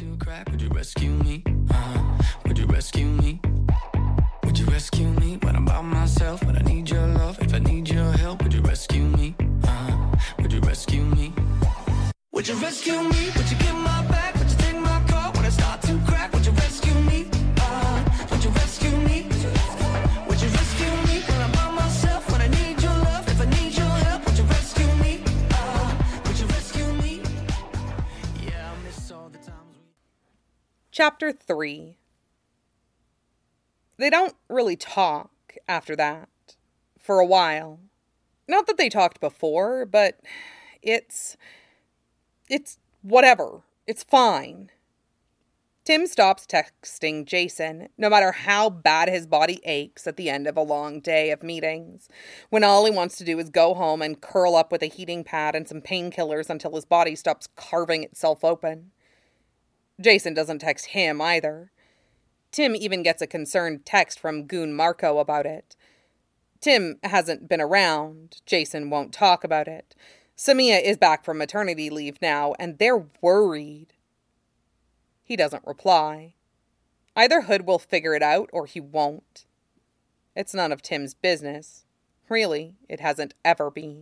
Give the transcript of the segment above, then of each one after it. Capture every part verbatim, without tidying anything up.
to crack, would you rescue me? Uh-huh. Would you rescue me? Would you rescue me when I'm by myself? When I need your love, if I need your help, would you rescue me? Uh-huh. Would you rescue me? Would you rescue me? Would you get my back? Would you take my car when I start to crack? Would you rescue me? Uh-huh. Would you rescue me? Would you rescue me when I'm by myself? When I need your love, if I need your help, would you rescue me? Uh-huh. Would you rescue me? Yeah, I miss all the times we... Chapter three. They don't really talk after that, for a while. Not that they talked before, but it's... It's whatever. It's fine. Tim stops texting Jason, no matter how bad his body aches at the end of a long day of meetings, when all he wants to do is go home and curl up with a heating pad and some painkillers until his body stops carving itself open. Jason doesn't text him either. Tim even gets a concerned text from Goon Marco about it. Tim hasn't been around. Jason won't talk about it. Samia is back from maternity leave now, and they're worried. He doesn't reply. Either Hood will figure it out, or he won't. It's none of Tim's business. Really, it hasn't ever been.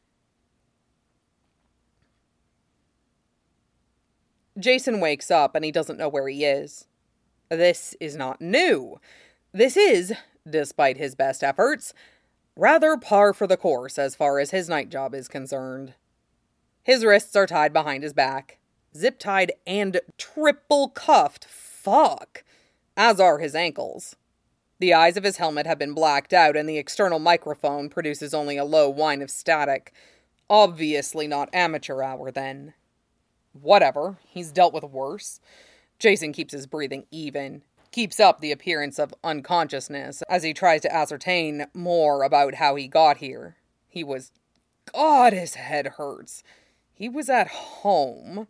Jason wakes up, and he doesn't know where he is. This is not new. This is, despite his best efforts, rather par for the course as far as his night job is concerned. His wrists are tied behind his back, zip-tied and triple-cuffed, fuck, as are his ankles. The eyes of his helmet have been blacked out and the external microphone produces only a low whine of static. Obviously not amateur hour then. Whatever, he's dealt with worse. Jason keeps his breathing even, keeps up the appearance of unconsciousness as he tries to ascertain more about how he got here. He was... God, his head hurts. He was at home.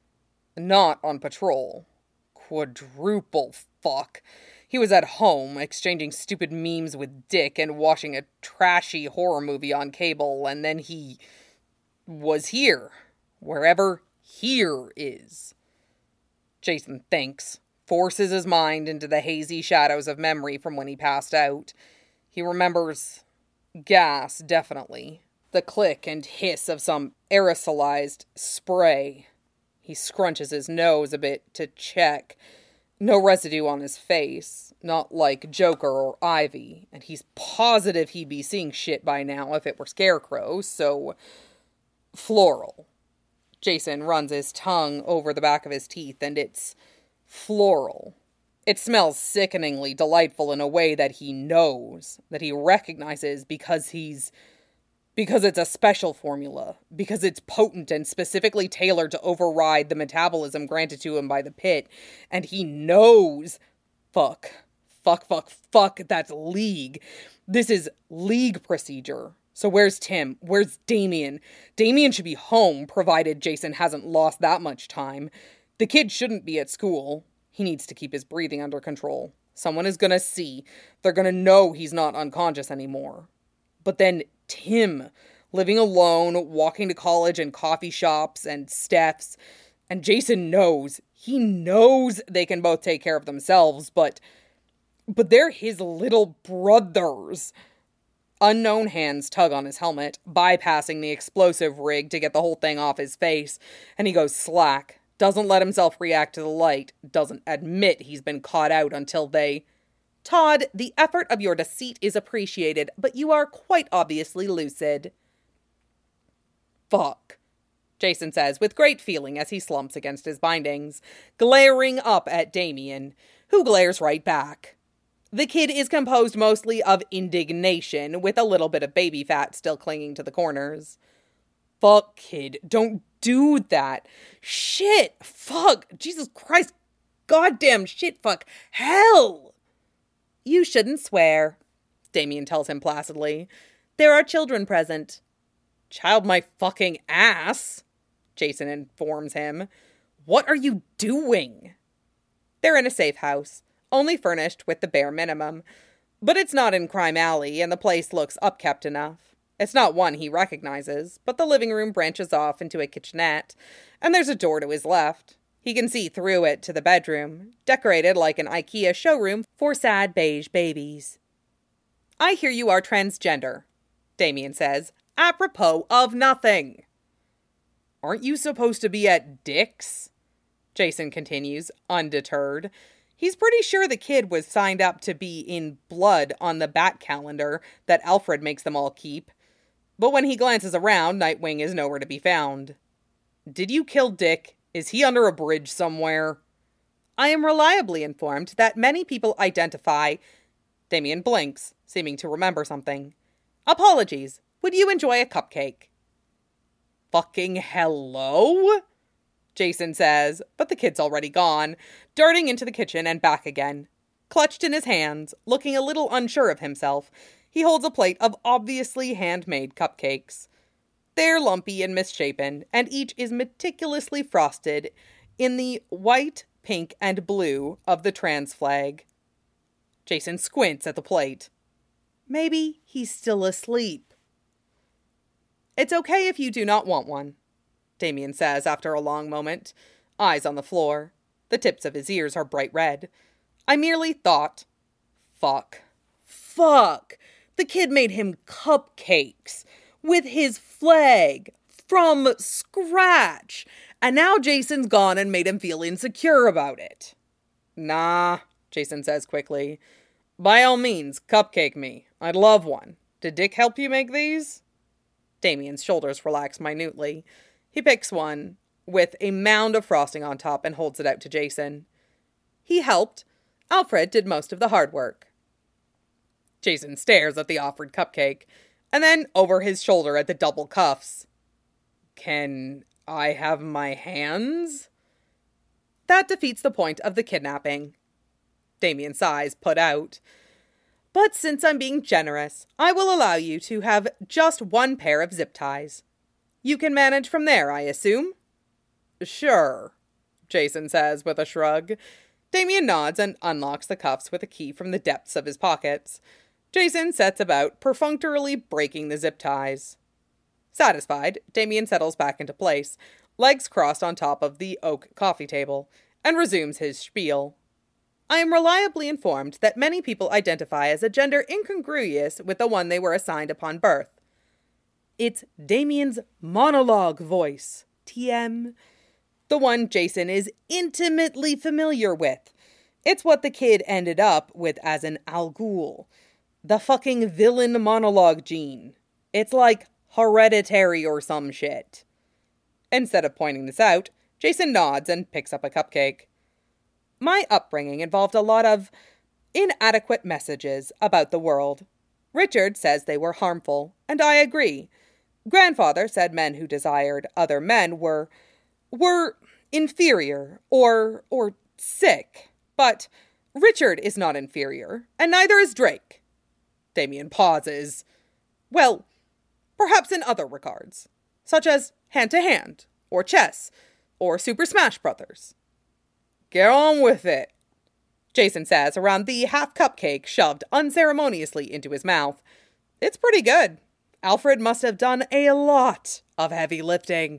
Not on patrol. Quadruple fuck. He was at home, exchanging stupid memes with Dick and watching a trashy horror movie on cable, and then he... was here. Wherever here is. Jason thinks. Forces his mind into the hazy shadows of memory from when he passed out. He remembers gas, definitely. The click and hiss of some aerosolized spray. He scrunches his nose a bit to check. No residue on his face, not like Joker or Ivy, and he's positive he'd be seeing shit by now if it were Scarecrow, so... Floral. Jason runs his tongue over the back of his teeth, and it's... floral. It smells sickeningly delightful in a way that he knows, that he recognizes because he's... because it's a special formula, because it's potent and specifically tailored to override the metabolism granted to him by the pit, and he knows... Fuck. Fuck, fuck, fuck, that's League. This is League procedure. So where's Tim? Where's Damien? Damien should be home, provided Jason hasn't lost that much time. The kid shouldn't be at school. He needs to keep his breathing under control. Someone is gonna see. They're gonna know he's not unconscious anymore. But then Tim, living alone, walking to college and coffee shops and Steph's. And Jason knows. He knows they can both take care of themselves, but... But they're his little brothers. Unknown hands tug on his helmet, bypassing the explosive rig to get the whole thing off his face, and he goes slack. Doesn't let himself react to the light. Doesn't admit he's been caught out until they... Todd, the effort of your deceit is appreciated, but you are quite obviously lucid. Fuck, Jason says with great feeling as he slumps against his bindings, glaring up at Damien, who glares right back. The kid is composed mostly of indignation, with a little bit of baby fat still clinging to the corners. Fuck, kid, don't do that. Shit, fuck, Jesus Christ, goddamn shit, fuck, hell. You shouldn't swear, Damien tells him placidly. There are children present. Child my fucking ass, Jason informs him. What are you doing? They're in a safe house, only furnished with the bare minimum. But it's not in Crime Alley, and the place looks upkept enough. It's not one he recognizes, but the living room branches off into a kitchenette, and there's a door to his left. He can see through it to the bedroom, decorated like an IKEA showroom for sad beige babies. I hear you are transgender, Damien says, apropos of nothing. Aren't you supposed to be at Dick's? Jason continues, undeterred. He's pretty sure the kid was signed up to be in blood on the bat calendar that Alfred makes them all keep. But when he glances around, Nightwing is nowhere to be found. Did you kill Dick? Is he under a bridge somewhere? I am reliably informed that many people identify... Damien blinks, seeming to remember something. Apologies. Would you enjoy a cupcake? Fucking hello? Jason says, but the kid's already gone, darting into the kitchen and back again. Clutched in his hands, looking a little unsure of himself, he holds a plate of obviously handmade cupcakes. They're lumpy and misshapen, and each is meticulously frosted in the white, pink, and blue of the trans flag. Jason squints at the plate. Maybe he's still asleep. It's okay if you do not want one, Damien says after a long moment, eyes on the floor. The tips of his ears are bright red. I merely thought, fuck. Fuck! The kid made him cupcakes with his flag from scratch, and now Jason's gone and made him feel insecure about it. Nah, Jason says quickly. By all means, cupcake me. I'd love one. Did Dick help you make these? Damien's shoulders relax minutely. He picks one, with a mound of frosting on top, and holds it out to Jason. He helped. Alfred did most of the hard work. Jason stares at the offered cupcake, and then over his shoulder at the double cuffs. Can I have my hands? That defeats the point of the kidnapping. Damien sighs, put out. But since I'm being generous, I will allow you to have just one pair of zip ties. You can manage from there, I assume? Sure, Jason says with a shrug. Damien nods and unlocks the cuffs with a key from the depths of his pockets. Jason sets about perfunctorily breaking the zip ties. Satisfied, Damien settles back into place, legs crossed on top of the oak coffee table, and resumes his spiel. I am reliably informed that many people identify as a gender incongruous with the one they were assigned upon birth. It's Damien's monologue voice, T M. The one Jason is intimately familiar with. It's what the kid ended up with as an Al Ghul. The fucking villain monologue gene. It's like Hereditary or some shit. Instead of pointing this out, Jason nods and picks up a cupcake. My upbringing involved a lot of inadequate messages about the world. Richard says they were harmful, and I agree. Grandfather said men who desired other men were, were inferior or, or sick. But Richard is not inferior, and neither is Drake. Damien pauses. Well, perhaps in other regards, such as hand-to-hand, or chess, or Super Smash Brothers. Get on with it, Jason says around the half cupcake shoved unceremoniously into his mouth. It's pretty good. Alfred must have done a lot of heavy lifting.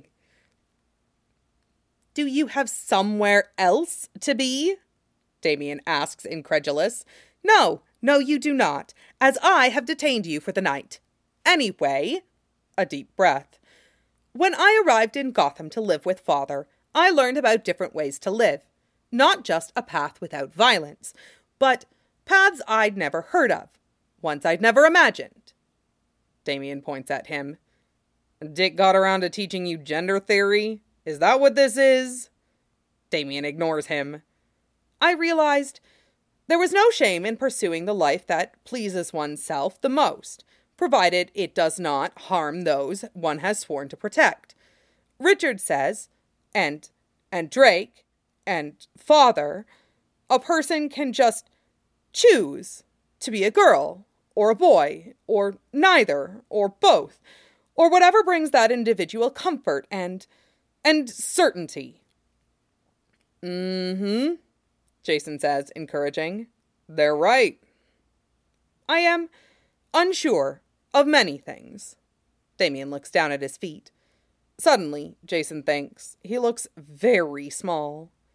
Do you have somewhere else to be? Damien asks, incredulous. No, no you do not, as I have detained you for the night. Anyway, a deep breath. When I arrived in Gotham to live with Father, I learned about different ways to live. Not just a path without violence, but paths I'd never heard of, ones I'd never imagined. Damien points at him. Dick got around to teaching you gender theory? Is that what this is? Damien ignores him. I realized there was no shame in pursuing the life that pleases oneself the most, provided it does not harm those one has sworn to protect. Richard says, and, and Drake, and Father, a person can just choose to be a girl, or a boy, or neither, or both, or whatever brings that individual comfort and, and certainty. Mm-hmm, Jason says, encouraging. They're right. I am unsure of many things. Damien looks down at his feet. Suddenly, Jason thinks, he looks very small.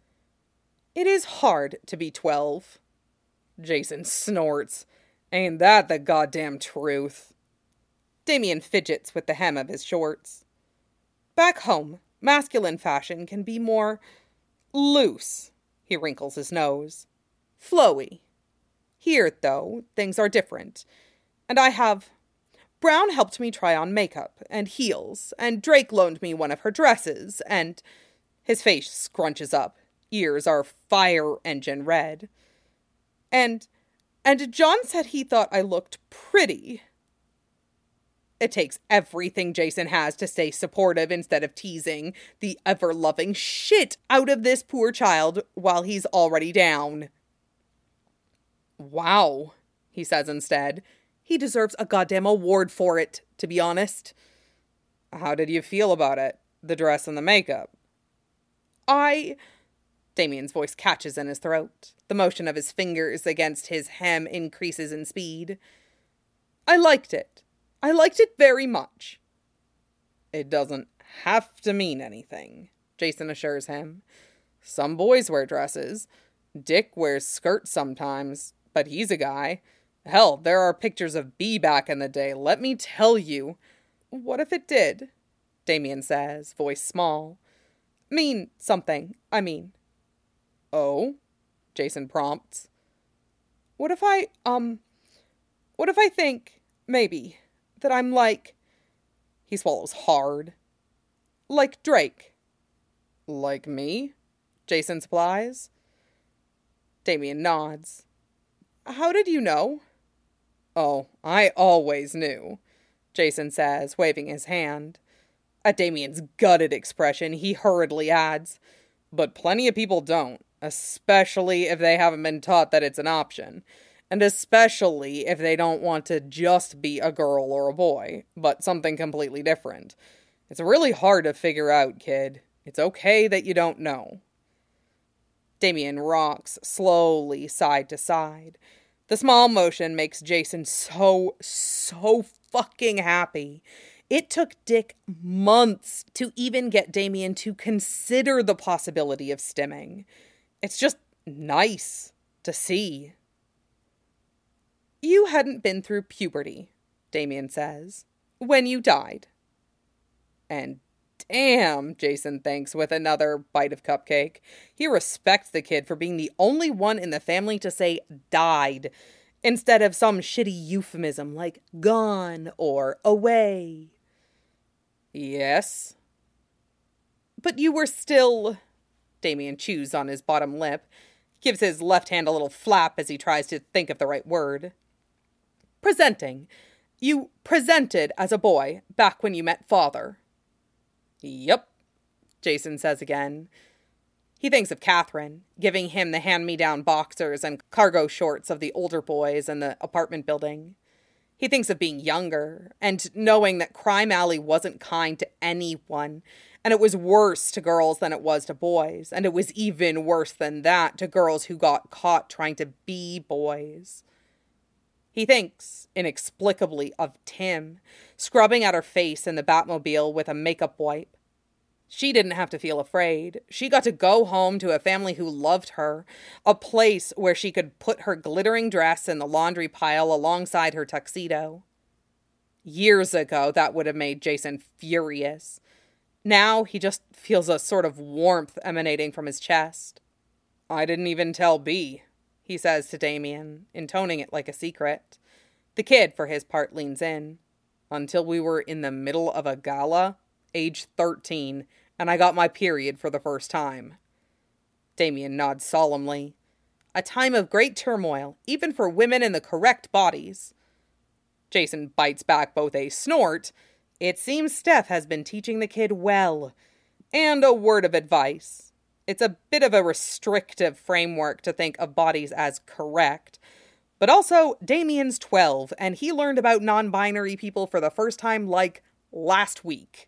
It is hard to be twelve. Jason snorts. Ain't that the goddamn truth? Damien fidgets with the hem of his shorts. Back home, masculine fashion can be more loose. He wrinkles his nose. Flowy. Here, though, things are different. And I have... Brown helped me try on makeup and heels, and Drake loaned me one of her dresses, and... His face scrunches up. Ears are fire engine red. And... And John said he thought I looked pretty. It takes everything Jason has to stay supportive instead of teasing the ever-loving shit out of this poor child while he's already down. Wow, he says instead. He deserves a goddamn award for it, to be honest. How did you feel about it? The dress and the makeup? I... Damien's voice catches in his throat. The motion of his fingers against his hem increases in speed. I liked it. I liked it very much. It doesn't have to mean anything, Jason assures him. Some boys wear dresses. Dick wears skirts sometimes, but he's a guy. Hell, there are pictures of B back in the day, let me tell you. What if it did? Damien says, voice small. Mean something, I mean. Oh? Jason prompts. What if I, um, what if I think, maybe, that I'm like, he swallows hard, like Drake. Like me? Jason supplies. Damien nods. How did you know? Oh, I always knew, Jason says, waving his hand. At Damien's gutted expression, he hurriedly adds, but plenty of people don't, especially if they haven't been taught that it's an option. And especially if they don't want to just be a girl or a boy, but something completely different. It's really hard to figure out, kid. It's okay that you don't know. Damien rocks slowly side to side. The small motion makes Jason so, so fucking happy. It took Dick months to even get Damien to consider the possibility of stimming. It's just nice to see. You hadn't been through puberty, Damien says, when you died. And damn, Jason thinks with another bite of cupcake. He respects the kid for being the only one in the family to say died, instead of some shitty euphemism like gone or away. Yes. But you were still... Damien chews on his bottom lip, gives his left hand a little flap as he tries to think of the right word. Presenting. You presented as a boy back when you met father. Yep, Jason says again. He thinks of Catherine, giving him the hand-me-down boxers and cargo shorts of the older boys in the apartment building. He thinks of being younger, and knowing that Crime Alley wasn't kind to anyone, and it was worse to girls than it was to boys, and it was even worse than that to girls who got caught trying to be boys. He thinks, inexplicably, of Tim, scrubbing at her face in the Batmobile with a makeup wipe. She didn't have to feel afraid. She got to go home to a family who loved her, a place where she could put her glittering dress in the laundry pile alongside her tuxedo. Years ago, that would have made Jason furious. Now, he just feels a sort of warmth emanating from his chest. I didn't even tell B, he says to Damien, intoning it like a secret. The kid, for his part, leans in. Until we were in the middle of a gala, age thirteen, and I got my period for the first time. Damien nods solemnly. A time of great turmoil, even for women in the correct bodies. Jason bites back both a snort, it seems Steph has been teaching the kid well, and a word of advice. It's a bit of a restrictive framework to think of bodies as correct, but also Damien's twelve, and he learned about non-binary people for the first time, like, last week.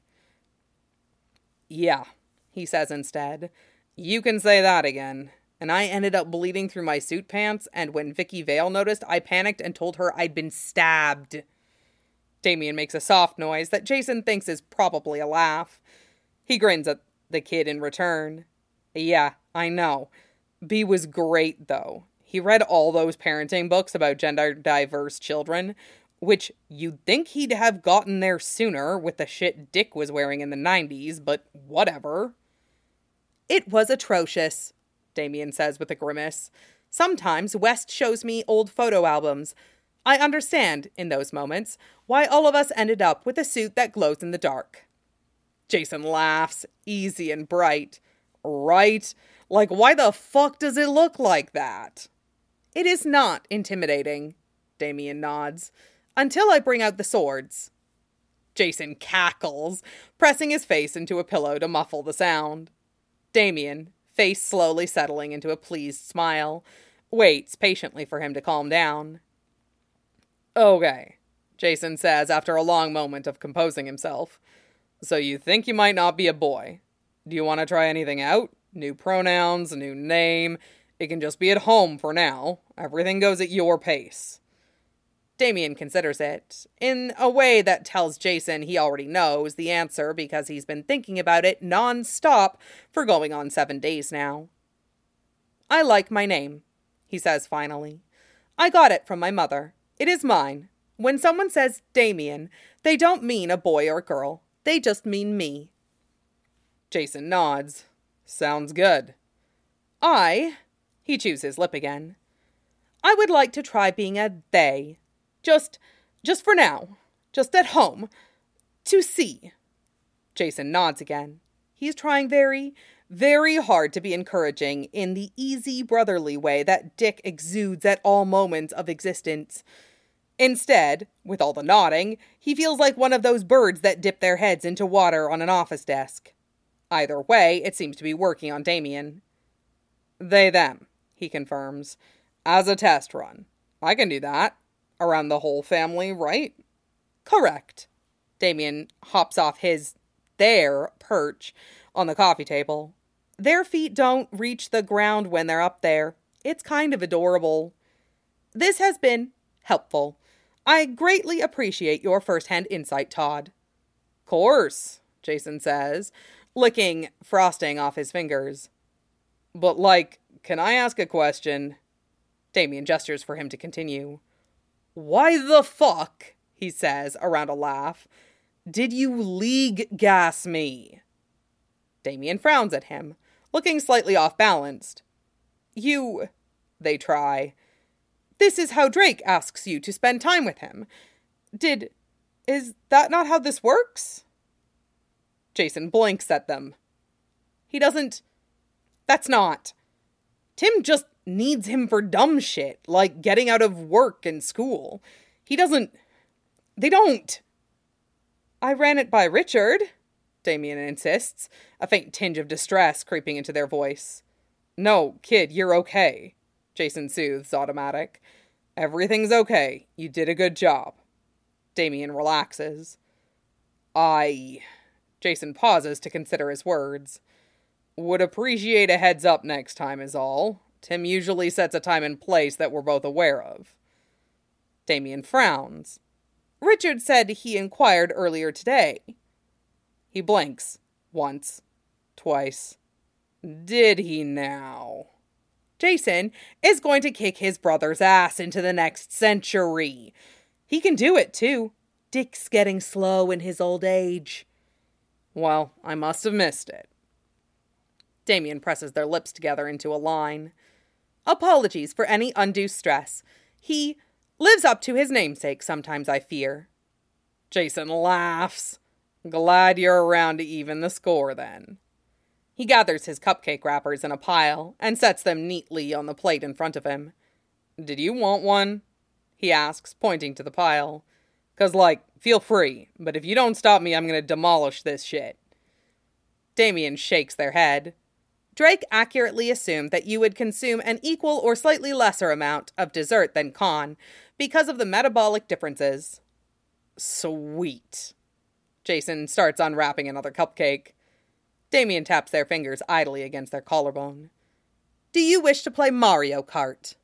Yeah, he says instead. You can say that again. And I ended up bleeding through my suit pants, and when Vicky Vale noticed, I panicked and told her I'd been stabbed. Damien makes a soft noise that Jason thinks is probably a laugh. He grins at the kid in return. Yeah, I know. B was great, though. He read all those parenting books about gender-diverse children, which you'd think he'd have gotten there sooner with the shit Dick was wearing in the nineties, but whatever. It was atrocious, Damien says with a grimace. Sometimes West shows me old photo albums. I understand, in those moments, why all of us ended up with a suit that glows in the dark. Jason laughs, easy and bright. Right? Like, why the fuck does it look like that? It is not intimidating, Damien nods, until I bring out the swords. Jason cackles, pressing his face into a pillow to muffle the sound. Damien, face slowly settling into a pleased smile, waits patiently for him to calm down. Okay, Jason says after a long moment of composing himself. So you think you might not be a boy. Do you want to try anything out? New pronouns, a new name. It can just be at home for now. Everything goes at your pace. Damien considers it, in a way that tells Jason he already knows the answer because he's been thinking about it non-stop for going on seven days now. I like my name, he says finally. I got it from my mother. It is mine. When someone says Damien, they don't mean a boy or girl. They just mean me. Jason nods. Sounds good. I, he chews his lip again. I would like to try being a they. Just, just for now. Just at home. To see. Jason nods again. He's trying very, very hard to be encouraging in the easy brotherly way that Dick exudes at all moments of existence. Instead, with all the nodding, he feels like one of those birds that dip their heads into water on an office desk. Either way, it seems to be working on Damien. They, them, he confirms. As a test run. I can do that. Around the whole family, right? Correct. Damien hops off his, their, perch on the coffee table. Their feet don't reach the ground when they're up there. It's kind of adorable. This has been helpful. I greatly appreciate your first-hand insight, Todd. Course, Jason says, licking frosting off his fingers. But, like, can I ask a question? Damien gestures for him to continue. Why the fuck, he says, around a laugh, did you league gas me? Damien frowns at him, looking slightly off-balanced. You, they try. This is how Drake asks you to spend time with him. Did, is that not how this works? Jason blinks at them. He doesn't, that's not. Tim just needs him for dumb shit, like getting out of work and school. He doesn't, they don't. I ran it by Richard, Damien insists, a faint tinge of distress creeping into their voice. No, kid, you're okay. Jason soothes, automatic. Everything's okay. You did a good job. Damien relaxes. I... Jason pauses to consider his words. Would appreciate a heads up next time is all. Tim usually sets a time and place that we're both aware of. Damien frowns. Richard said he inquired earlier today. He blinks. Once. Twice. Did he now? Jason is going to kick his brother's ass into the next century. He can do it, too. Dick's getting slow in his old age. Well, I must have missed it. Damien presses their lips together into a line. Apologies for any undue stress. He lives up to his namesake sometimes, I fear. Jason laughs. Glad you're around to even the score, then. He gathers his cupcake wrappers in a pile and sets them neatly on the plate in front of him. Did you want one? He asks, pointing to the pile. 'Cause, like, feel free, but if you don't stop me, I'm gonna demolish this shit. Damien shakes their head. Drake accurately assumed that you would consume an equal or slightly lesser amount of dessert than Khan because of the metabolic differences. Sweet. Jason starts unwrapping another cupcake. Damien taps their fingers idly against their collarbone. Do you wish to play Mario Kart?